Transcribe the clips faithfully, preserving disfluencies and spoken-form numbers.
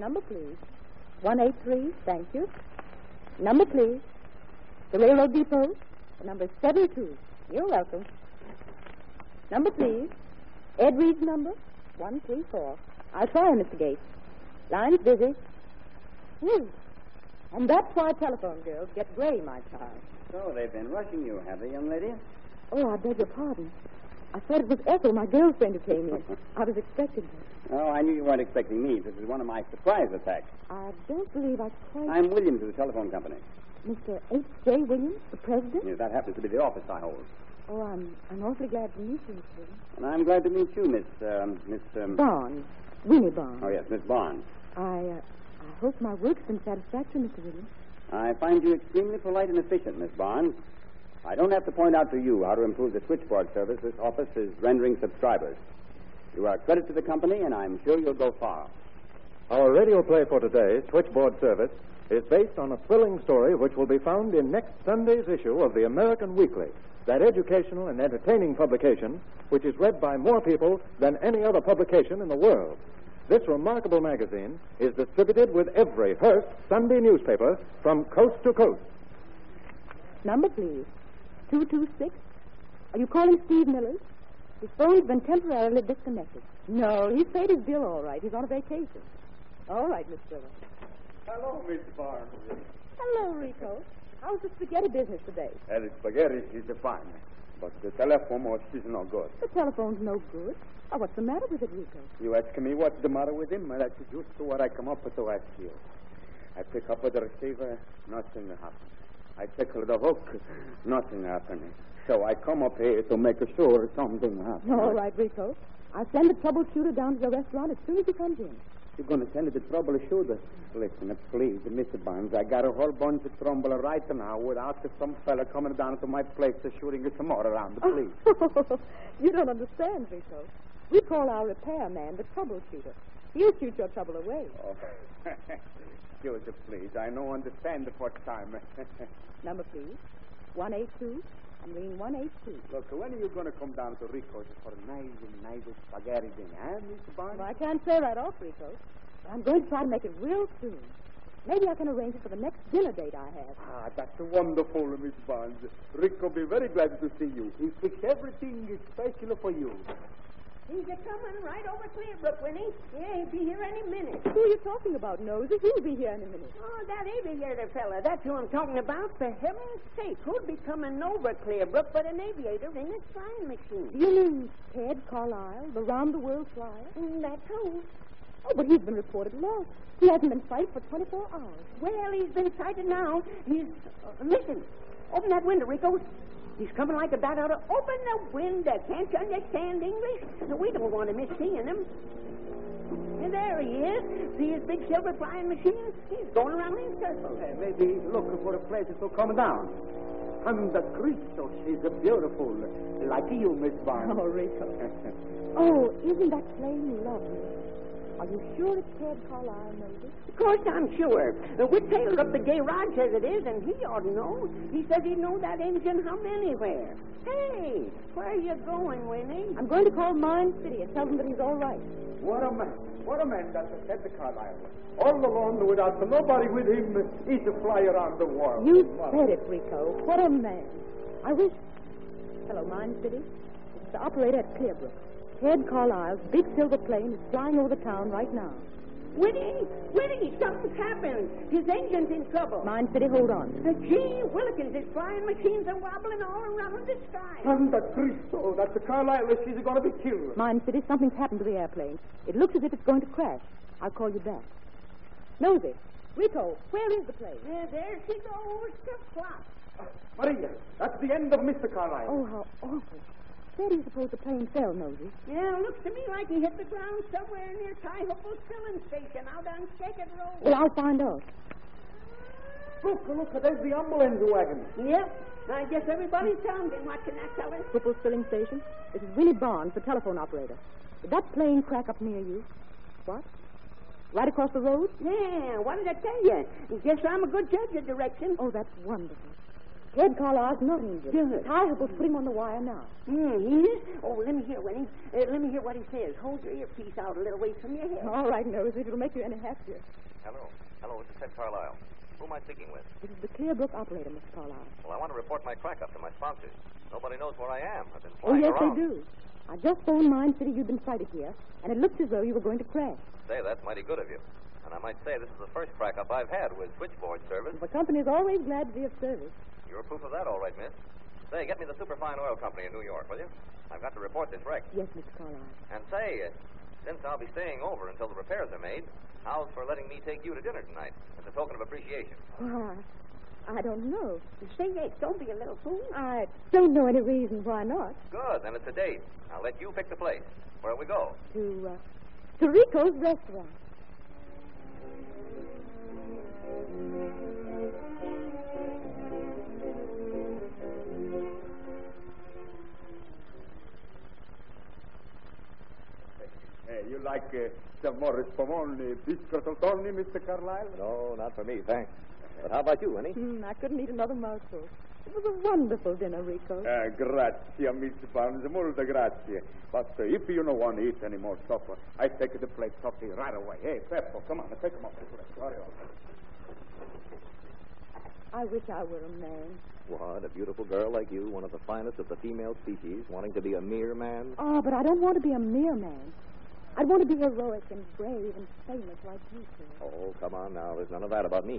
Number, please. one eight three, thank you. Number, please. The railroad depot, number seven two. You're welcome. Number, please. Ed Reed's number, one three four. I'll try him, Mister Gates. Line's busy. Hmm. And that's why telephone girls get gray, my child. So they've been rushing you, have they, young lady? Oh, I beg your pardon. I thought it was Ethel, my girlfriend, who came in. I was expecting her. Oh, I knew you weren't expecting me. This is one of my surprise attacks. I don't believe I quite... I'm Williams of the telephone company. Mister H J. Williams, the president? Yes, that happens to be the office I hold. Oh, I'm I'm awfully glad to meet you, Mister Williams. And I'm glad to meet you, Miss, um, Miss, um... Barnes. Winnie Barnes. Oh, yes, Miss Barnes. I, uh, I hope my work's been satisfactory, Mister Williams. I find you extremely polite and efficient, Miss Barnes. I don't have to point out to you how to improve the switchboard service this office is rendering subscribers. You are a credit to the company, and I'm sure you'll go far. Our radio play for today, Switchboard Service, is based on a thrilling story which will be found in next Sunday's issue of the American Weekly, that educational and entertaining publication which is read by more people than any other publication in the world. This remarkable magazine is distributed with every Hearst Sunday newspaper from coast to coast. Number, please. two two six. Are you calling Steve Miller's? His phone's been temporarily disconnected. No, he's paid his bill all right. He's on a vacation. All right, Miss Miller. Hello, Miss Barnes. Hello, Rico. How's the spaghetti business today? Uh, the spaghetti is fine, but the telephone is no good. The telephone's no good. Oh, what's the matter with it, Rico? You ask me what's the matter with him? That's just what I come up with to ask you. I pick up the receiver, nothing happens. I tickle the hook, nothing happens. So I come up here to make sure something happens. All right, Rico. I'll send the troubleshooter down to the restaurant as soon as he comes in. You're going to send the troubleshooter? Listen, please, Mister Barnes, I got a whole bunch of trouble right now without some fella coming down to my place to shooting some more around, please. You don't understand, Rico. We call our repairman the troubleshooter. He'll shoot your trouble away. Oh. Excuse me, please. I don't understand the first time. Number, please. one eight two. I'm reading one eight two. Look, when are you going to come down to Rico's for a nice and nice spaghetti dinner, huh, Mister Barnes? Well, I can't say right off, Rico. But I'm going to try to make it real soon. Maybe I can arrange it for the next dinner date I have. Ah, that's wonderful, Miss Barnes. Rick will be very glad to see you. He fixed everything special for you. He's a coming right over Clearbrook, Winnie. Yeah, he'll be here any minute. Who are you talking about, Nosy? He'll be here in a minute. Oh, that aviator fella. That's who I'm talking about. For heaven's sake, who'd be coming over Clearbrook but an aviator in his flying machine? You mean Ted Carlisle, the round-the-world flyer? Mm, that's who. Oh, but he's been reported lost. He hasn't been sighted for twenty-four hours. Well, he's been sighted now. He's... Uh, listen. Open that window, Rico. He's coming like a bat out of... Open the window. Can't you understand English? We don't want to miss seeing him. And there he is. See his big silver flying machine? He's going around in circles. Hey, maybe he's looking for a place to come down. And the Cristo, she's a beautiful, like you, Miss Barnes. Oh, Rico. Oh, isn't that plane lovely? Are you sure it's Ted Carlisle, Moses? Of course I'm sure. Uh, Whit Taylor up the garage says it is, and he ought to know. He says he'd know that engine hum anywhere. Hey, where are you going, Winnie? I'm going to call Mine City and tell them that he's all right. What a man. What a man that's a Ted Carlisle. All alone without nobody with him. He's to fly around the world. You said it, Rico. What a man. I wish... Hello, Mine City. It's the operator at Clearbrook. Ted Carlisle's big silver plane is flying over the town right now. Winnie! Winnie! Something's happened. His engine's in trouble. Mine City, hold on. Uh, gee Willikins, his flying machines are wobbling all around the sky. And the Cristo, that's the Carlisle. She's going to be killed. Mine City, something's happened to the airplane. It looks as if it's going to crash. I'll call you back. Nosy, Rico, where is the plane? Uh, there she goes. Flip-flop. Uh, Maria, that's the end of Mister Carlisle. Oh, how awful. Where do you suppose the plane fell, Nosy? Yeah, it looks to me like he hit the ground somewhere near Ty-Hopel's filling station out on Shaken Road. Well, I'll find out. Look, look, there's the ambulance wagon. Yep. I guess everybody's sounding watching that fella. Hopel's filling station. This is Winnie Barnes, the telephone operator. Did that plane crack up near you? What? Right across the road? Yeah, what did I tell you? Guess I'm a good judge of direction. Oh, that's wonderful. Ted Carlisle's not injured. Good. Ty will put him on the wire now. Hmm, he is? Oh, let me hear, Winnie. Uh, let me hear what he says. Hold your earpiece out a little way from your head. All right, Nosy. It'll make you any happier. Hello. Hello, this is Ted Carlisle. Who am I speaking with? This is the Clearbrook operator, Mister Carlisle. Well, I want to report my crack up to my sponsors. Nobody knows where I am. I've been Oh, flying yes, around. they do. I just phoned Mine City you'd been sighted here, and it looks as though you were going to crash. Say, that's mighty good of you. And I might say this is the first crack up I've had with switchboard service. The company's always glad to be of service. You're proof of that, all right, miss. Say, get me the Superfine Oil Company in New York, will you? I've got to report this wreck. Yes, Mister Carlisle. And say, uh, since I'll be staying over until the repairs are made, how's for letting me take you to dinner tonight as a token of appreciation? Why, I don't know. Say, yes, don't be a little fool. I don't know any reason why not. Good, then it's a date. I'll let you pick the place. Where'll we go? To, uh, to Rico's restaurant. Hey, you like uh, some more spumoni, biscuit Tony, Mister Carlisle? No, not for me, thanks. But how about you, Winnie? Mm, I couldn't eat another mouthful. It was a wonderful dinner, Rico. Uh, grazie, Miss Barnes, molto grazie. But uh, if you don't want to eat any more supper, I take the plate coffee right away. Hey, Peppo, come on, take them off the plate. Hurry up. I wish I were a man. What, a beautiful girl like you, one of the finest of the female species, wanting to be a mere man? Oh, but I don't want to be a mere man. I'd want to be heroic and brave and famous like you, sir. Oh, come on now. There's none of that about me.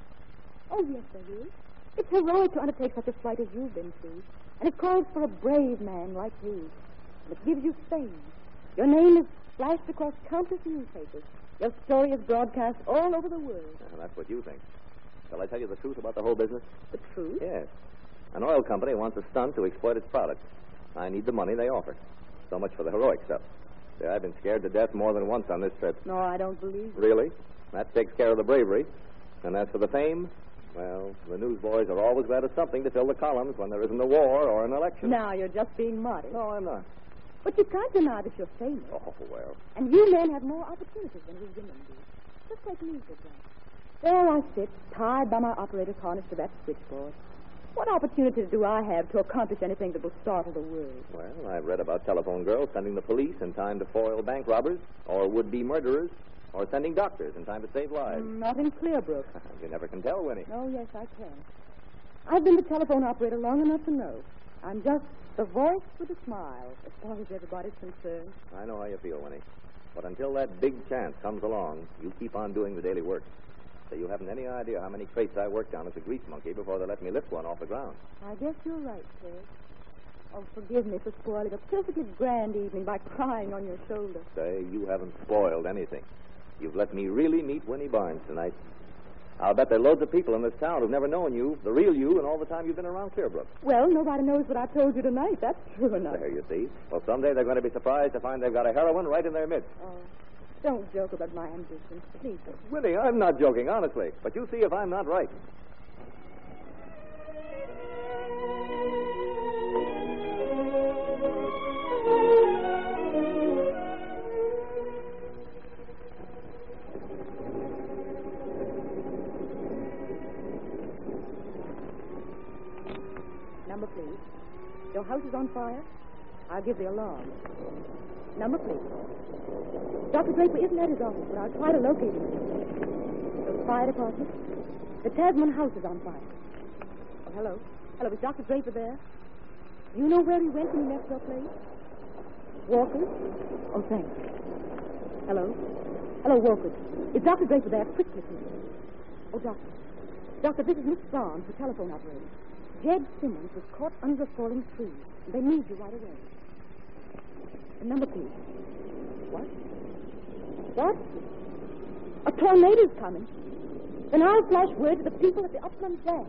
Oh, yes, there is. It's heroic to undertake such a flight as you've been through. And it calls for a brave man like you. And it gives you fame. Your name is flashed across countless newspapers. Your story is broadcast all over the world. Uh, that's what you think. Shall I tell you the truth about the whole business? The truth? Yes. An oil company wants a stunt to exploit its product. I need the money they offer. So much for the heroic stuff. See, I've been scared to death more than once on this trip. No, I don't believe it. Really? That takes care of the bravery. And as for the fame, well, the newsboys are always glad of something to fill the columns when there isn't a war or an election. Now, you're just being modest. No, I'm not. But you can't deny that you're famous. Oh, well. And you men have more opportunities than we women do. Just take me, for example. There I sit, tied by my operator's harness to that switchboard. What opportunities do I have to accomplish anything that will startle the world? Well, I've read about telephone girls sending the police in time to foil bank robbers, or would-be murderers, or sending doctors in time to save lives. Mm, not in Clearbrook. You never can tell, Winnie. Oh, yes, I can. I've been the telephone operator long enough to know. I'm just the voice with a smile, as far as everybody's concerned. I know how you feel, Winnie. But until that big chance comes along, you keep on doing the daily work. So you haven't any idea how many crates I worked on as a grease monkey before they let me lift one off the ground. I guess you're right, Ted. Oh, forgive me for spoiling a perfectly grand evening by crying on your shoulder. Say, you haven't spoiled anything. You've let me really meet Winnie Barnes tonight. I'll bet there are loads of people in this town who've never known you, the real you, and all the time you've been around Clearbrook. Well, nobody knows what I told you tonight. That's true enough. There, you see. Well, someday they're going to be surprised to find they've got a heroine right in their midst. Oh, don't joke about my ambition, please. Winnie, I'm not joking, honestly. But you see if I'm not right. Number, please. Your house is on fire? I'll give the alarm. Number, please. Doctor Draper isn't at his office, but I'll try to locate him. The fire department. The Tasman house is on fire. Oh, hello. Hello, is Doctor Draper there? Do you know where he went when he left your place? Walker? Oh, thanks. Hello? Hello, Walker. Is Doctor Draper there? Quickly, please. Oh, Doctor. Doctor, this is Miss Barnes, the telephone operator. Jed Simmons was caught under a falling tree. They need you right away. The number, please. What? What? A tornado's coming. Then I'll flash word to the people at the Upland Dam.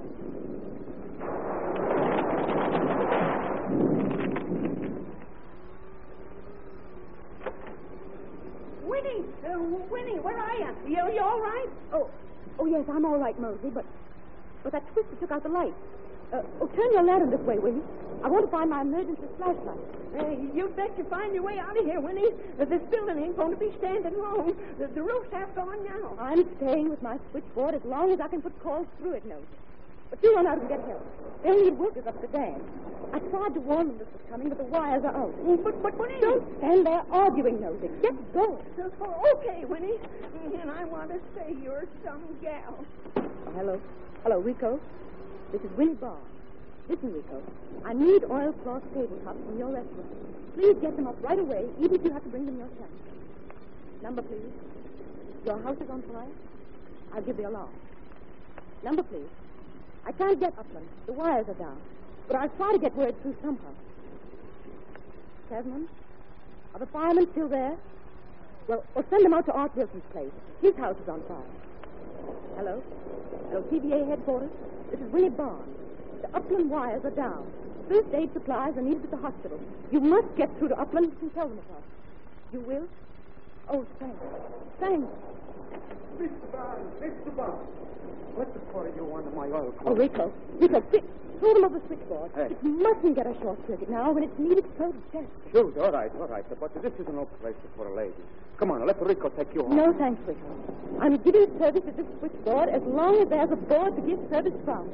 Winnie! Uh, Winnie, where are you? You, you all right? Oh, oh yes, I'm all right, Mosey, but but that twister took out the light. Uh, oh, turn your lantern this way, will you? I want to find my emergency flashlight. Uh, you bet you find your way out of here, Winnie. Uh, this building ain't going to be standing long. The, the roof's half gone now. I'm staying with my switchboard as long as I can put calls through it, Nosy. But you run out and get help. They'll need workers up the dam. I tried to warn them this was coming, but the wires are out. But, but, Winnie... Don't stand there arguing, Nosy. Get going. Oh, okay, Winnie. And I want to say you're some gal. Oh, hello. Hello, Rico. This is Winnie Barnes. Listen, Rico. I need oilcloth tabletops from your restaurant. Please get them up right away, even if you have to bring them yourself. Number, please. Your house is on fire? I'll give the alarm. Number, please. I can't get Upland. The wires are down. But I'll try to get word through somehow. Tasman? Are the firemen still there? Well, well, send them out to Art Wilson's place. His house is on fire. Hello? Hello, T V A headquarters? This is Winnie Barnes. The Upland wires are down. First aid supplies are needed at the hospital. You must get through to Upland and tell them about it. You will? Oh, thanks. Thanks. Mister Barnes, Mister Barnes. What the for you want in my oil Oh, Rico. Rico, quick. Throw them over the switchboard. Hey. It mustn't get a short circuit now when it's needed so desperate. Sure, all right, all right. But this is no place for a lady. Come on, let Rico take you home. No, thanks, Rico. I'm giving service at this switchboard as long as there's a board to give service from.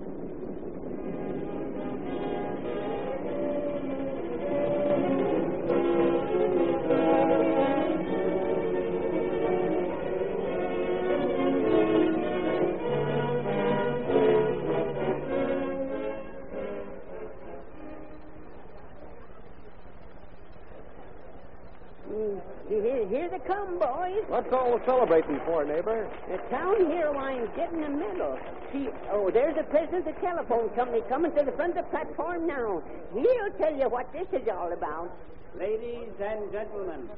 Here they come, boys. What's all the celebrating for, neighbor? The town hero line's dead in the middle. See, oh, there's the president of the telephone company coming to the front of the platform now. He'll tell you what this is all about. Ladies and gentlemen,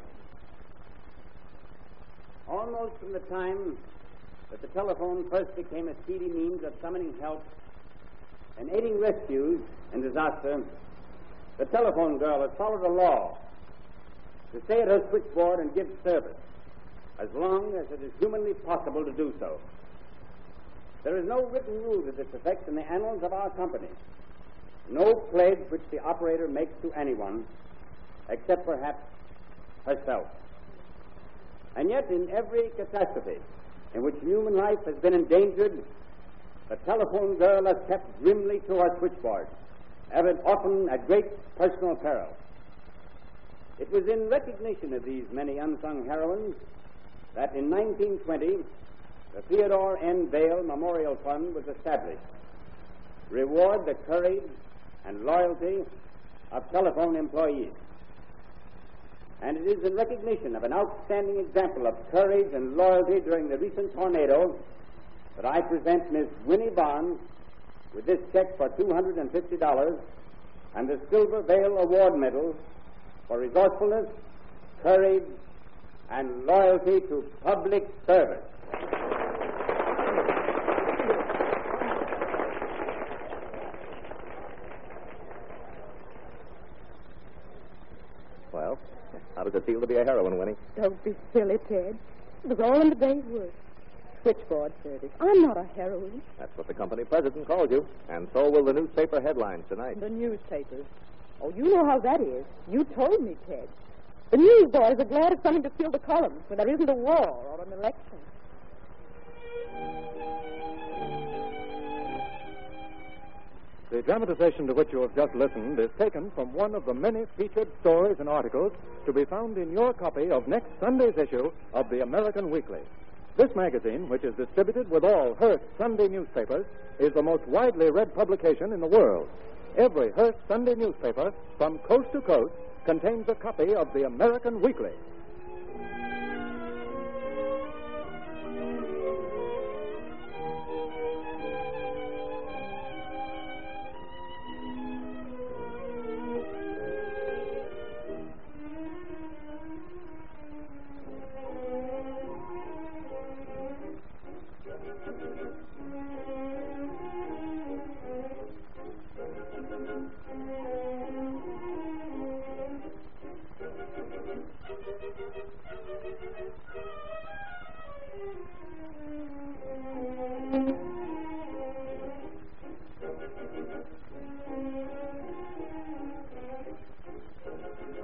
almost from the time that the telephone first became a speedy means of summoning help and aiding rescues in disaster, the telephone girl has followed a law to stay at her switchboard and give service as long as it is humanly possible to do so. There is no written rule to this effect in the annals of our company. No pledge which the operator makes to anyone, except perhaps herself. And yet, in every catastrophe in which human life has been endangered, the telephone girl has kept grimly to her switchboard, ever often at great personal peril. It was in recognition of these many unsung heroines that in nineteen twenty, the Theodore N. Vail Memorial Fund was established to reward the courage and loyalty of telephone employees. And it is in recognition of an outstanding example of courage and loyalty during the recent tornado that I present Miss Winnie Barnes with this check for two hundred fifty dollars and the Silver Vail Award Medal for resourcefulness, courage, and loyalty to public service. Well, how does it feel to be a heroine, Winnie? Don't be silly, Ted. It was all in the day's work. Switchboard service. I'm not a heroine. That's what the company president called you. And so will the newspaper headlines tonight. The newspapers. Oh, you know how that is. You told me, Ted. The newsboys are glad of something to fill the columns when there isn't a war or an election. The dramatization to which you have just listened is taken from one of the many featured stories and articles to be found in your copy of next Sunday's issue of the American Weekly. This magazine, which is distributed with all Hearst Sunday newspapers, is the most widely read publication in the world. Every Hearst Sunday newspaper, from coast to coast, contains a copy of the American Weekly.